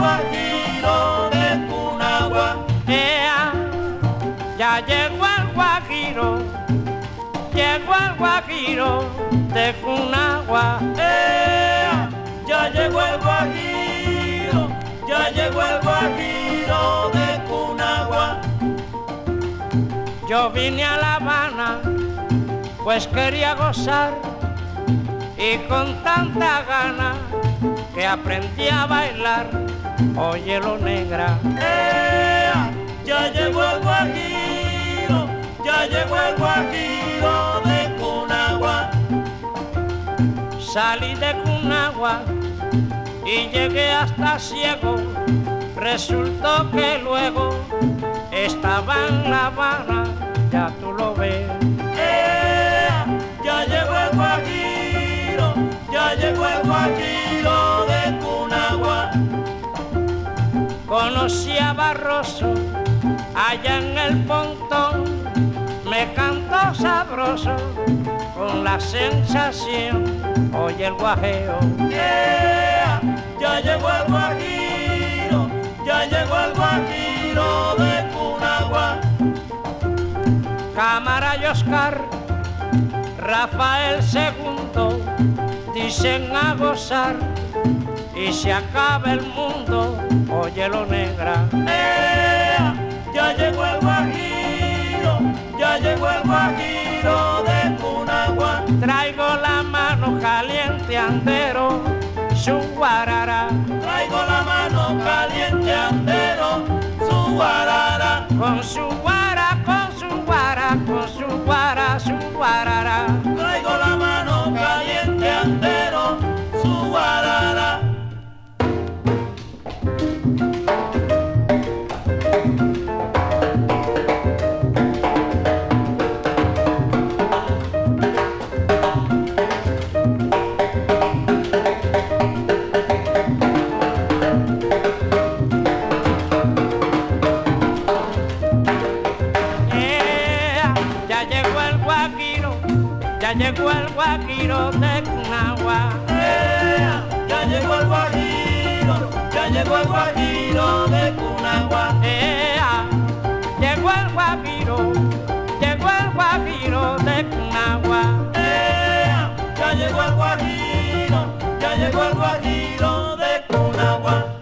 guajiro de Cunagua. Ya llegó el guajiro, llegó el guajiro de Cunagua. Ya llegó el guajiro, ya llegó el guajiro de Cunagua. Yo vine a La Habana, pues quería gozar, y con tanta gana que aprendí a bailar. Óyelo, negra. Ya llegó el guajiro, ya llegó el guajiro de Cunagua. Salí de Cunagua y llegué hasta Ciego. Resultó que luego estaba en La Habana, ya tú lo ves. Ya llegó el guajiro, ya llegó el guajiro de Cunagua. Conocí a Barroso allá en el Pontón, me cantó sabroso con la sensación. Oye el guajeo. Ya llegó el guajiro, ya llegó el guajiro de Cunagua. Cámara y Oscar, Rafael II, dicen a gozar y se acaba el mundo. Óyelo, negra. Ya llegó el guajiro, ya llegó el guajiro de Cunagua. Traigo la mano caliente, Andero, su guarara. Traigo la mano caliente, Andero, su guarara. Con su guara, con su guara, con su guara, su guarara. Traigo la mano caliente, Andero, su guarara. Ya llegó el guajiro de Cunagua. Ya llegó el guajiro, ya llegó el guajiro de Cunagua. Llegó el guajiro, llegó el guajiro de Cunagua. Ya llegó el guajiro, ya llegó el guajiro de Cunagua.